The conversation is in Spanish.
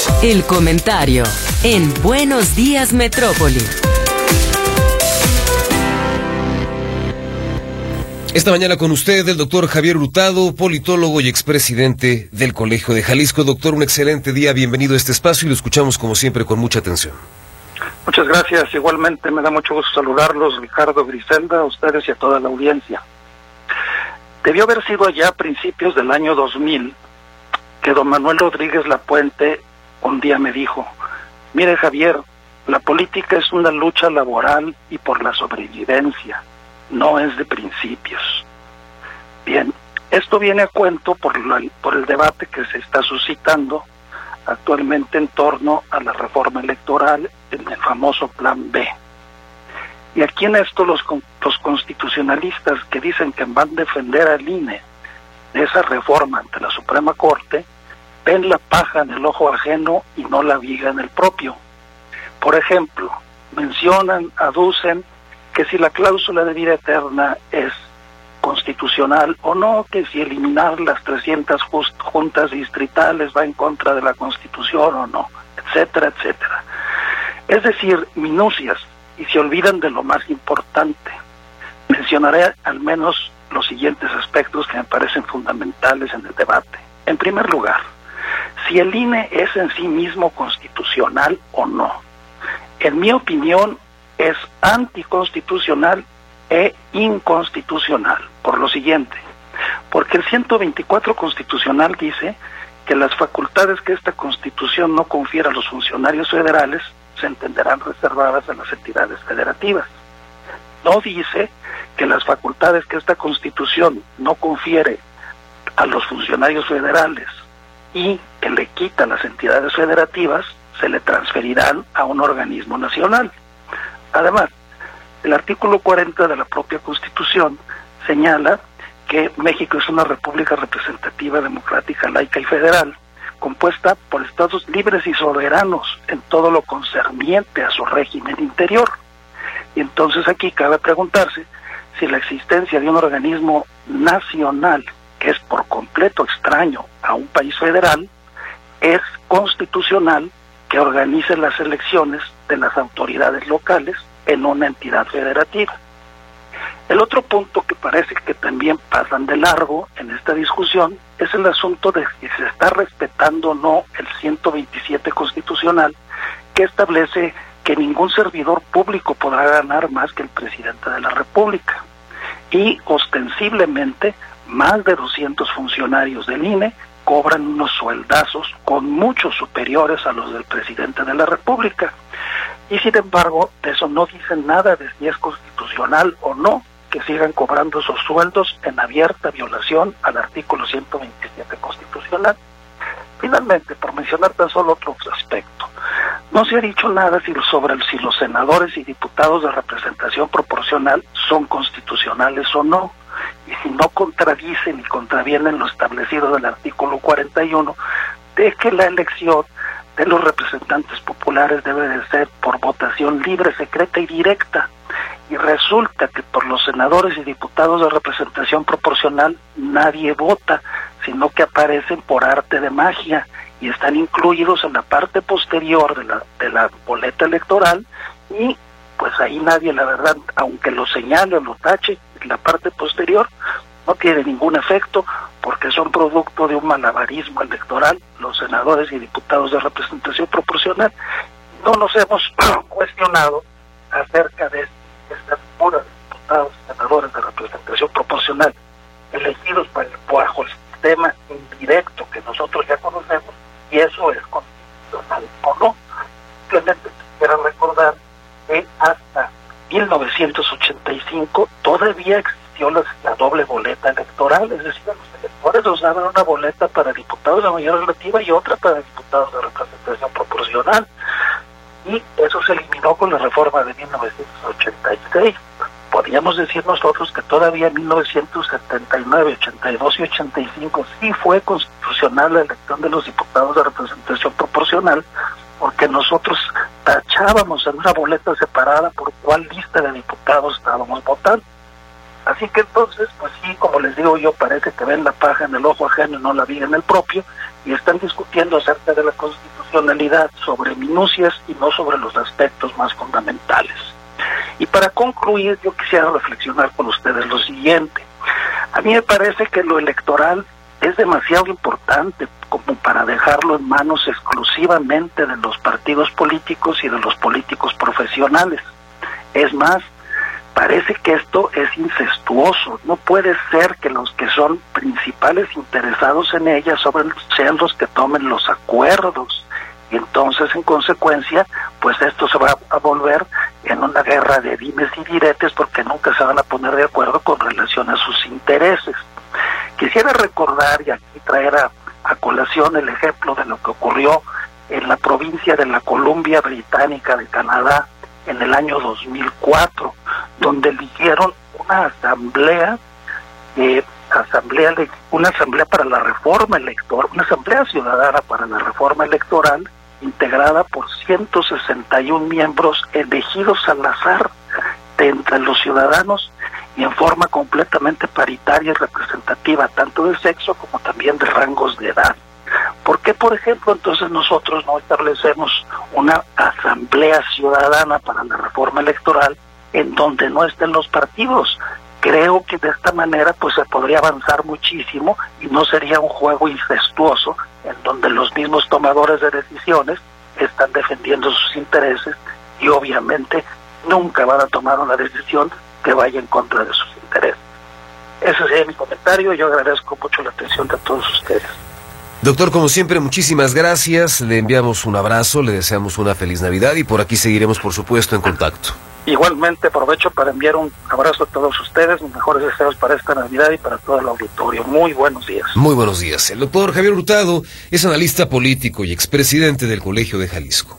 El comentario en Buenos Días Metrópoli. Esta mañana con usted el doctor Javier Hurtado, politólogo y expresidente del Colegio de Jalisco. Doctor, un excelente día, bienvenido a este espacio y lo escuchamos como siempre con mucha atención. Muchas gracias, igualmente me da mucho gusto saludarlos, Ricardo, Griselda, a ustedes y a toda la audiencia. Debió haber sido ya a principios del año 2000 que don Manuel Rodríguez Lapuente un día me dijo: mire Javier, la política es una lucha laboral y por la sobrevivencia, no es de principios. Bien, esto viene a cuento por el debate que se está suscitando actualmente en torno a la reforma electoral en el famoso Plan B. Y aquí en esto los constitucionalistas que dicen que van a defender al INE de esa reforma ante la Suprema Corte, ven la paja en el ojo ajeno y no la viga en el propio. Por ejemplo, mencionan, aducen que si la cláusula de vida eterna es constitucional o no, que si eliminar las 300 juntas distritales va en contra de la Constitución o no, etcétera, etcétera. Es decir, minucias, y se olvidan de lo más importante. Mencionaré al menos los siguientes aspectos que me parecen fundamentales en el debate. En primer lugar, si el INE es en sí mismo constitucional o no. En mi opinión, es anticonstitucional e inconstitucional, por lo siguiente, porque el 124 constitucional dice que las facultades que esta Constitución no confiere a los funcionarios federales se entenderán reservadas a las entidades federativas. No dice que las facultades que esta Constitución no confiere a los funcionarios federales y que le quita a las entidades federativas se le transferirán a un organismo nacional. Además, el artículo 40 de la propia Constitución señala que México es una república representativa, democrática, laica y federal, compuesta por estados libres y soberanos en todo lo concerniente a su régimen interior. Y entonces aquí cabe preguntarse si la existencia de un organismo nacional que es por completo extraño a un país federal es constitucional que organice las elecciones de las autoridades locales en una entidad federativa. El otro punto que parece que también pasan de largo en esta discusión es el asunto de si se está respetando o no el 127 constitucional, que establece que ningún servidor público podrá ganar más que el presidente de la República. Y ostensiblemente más de 200 funcionarios del INE cobran unos sueldazos con muchos superiores a los del presidente de la República. Y sin embargo, de eso no dicen nada de si es constitucional o no que sigan cobrando esos sueldos en abierta violación al artículo 127 constitucional. Finalmente, por mencionar tan solo otro aspecto, no se ha dicho nada sobre si los senadores y diputados de representación proporcional son constitucionales o no, y si no contradicen y contravienen lo establecido del artículo 41 de que la elección de los representantes populares debe de ser por votación libre, secreta y directa, y resulta que por los senadores y diputados de representación proporcional nadie vota, sino que aparecen por arte de magia y están incluidos en la parte posterior de la boleta electoral, y pues ahí nadie, la verdad, aunque lo señale o lo tache, la parte posterior no tiene ningún efecto porque son producto de un malabarismo electoral los senadores y diputados de representación proporcional. No nos hemos cuestionado acerca de esta figura de diputados y senadores de representación proporcional elegidos bajo el sistema indirecto que nosotros ya conocemos, y eso es constitucional o no. Simplemente quiero recordar que hasta 1985 todavía existió la doble boleta electoral, es decir, los electores usaban una boleta para diputados de mayoría relativa y otra para diputados de representación proporcional, y eso se eliminó con la reforma de 1986. Podríamos decir nosotros que todavía en 1979, 82 y 85 sí fue constitucional la elección de los diputados de representación proporcional, porque nosotros tachábamos en una boleta separada por cuál lista de diputados estábamos votando. Así que entonces, pues sí, como les digo yo, parece que ven la paja en el ojo ajeno y no la viga en el propio, y están discutiendo acerca de la Constitución discrecionalidad sobre minucias y no sobre los aspectos más fundamentales. Y para concluir, yo quisiera reflexionar con ustedes lo siguiente. A mí me parece que lo electoral es demasiado importante como para dejarlo en manos exclusivamente de los partidos políticos y de los políticos profesionales. Es más, parece que esto es incestuoso. No puede ser que los que son principales interesados en ella sean los que tomen los acuerdos. Y entonces, en consecuencia, pues esto se va a volver en una guerra de dimes y diretes porque nunca se van a poner de acuerdo con relación a sus intereses. Quisiera recordar y aquí traer a colación el ejemplo de lo que ocurrió en la provincia de la Columbia Británica de Canadá en el año 2004, donde eligieron una asamblea para la reforma electoral, una asamblea ciudadana para la reforma electoral, integrada por 161 miembros elegidos al azar de entre los ciudadanos y en forma completamente paritaria y representativa, tanto de sexo como también de rangos de edad. ¿Por qué, por ejemplo, entonces nosotros no establecemos una asamblea ciudadana para la reforma electoral en donde no estén los partidos? Creo que de esta manera pues se podría avanzar muchísimo y no sería un juego incestuoso en donde los mismos tomadores de decisiones están defendiendo sus intereses y obviamente nunca van a tomar una decisión que vaya en contra de sus intereses. Ese sería mi comentario. Yo agradezco mucho la atención de todos ustedes. Doctor, como siempre, muchísimas gracias. Le enviamos un abrazo, le deseamos una feliz Navidad y por aquí seguiremos, por supuesto, en contacto. Igualmente aprovecho para enviar un abrazo a todos ustedes, mis mejores deseos para esta Navidad y para todo el auditorio. Muy buenos días. Muy buenos días. El doctor Javier Hurtado es analista político y expresidente del Colegio de Jalisco.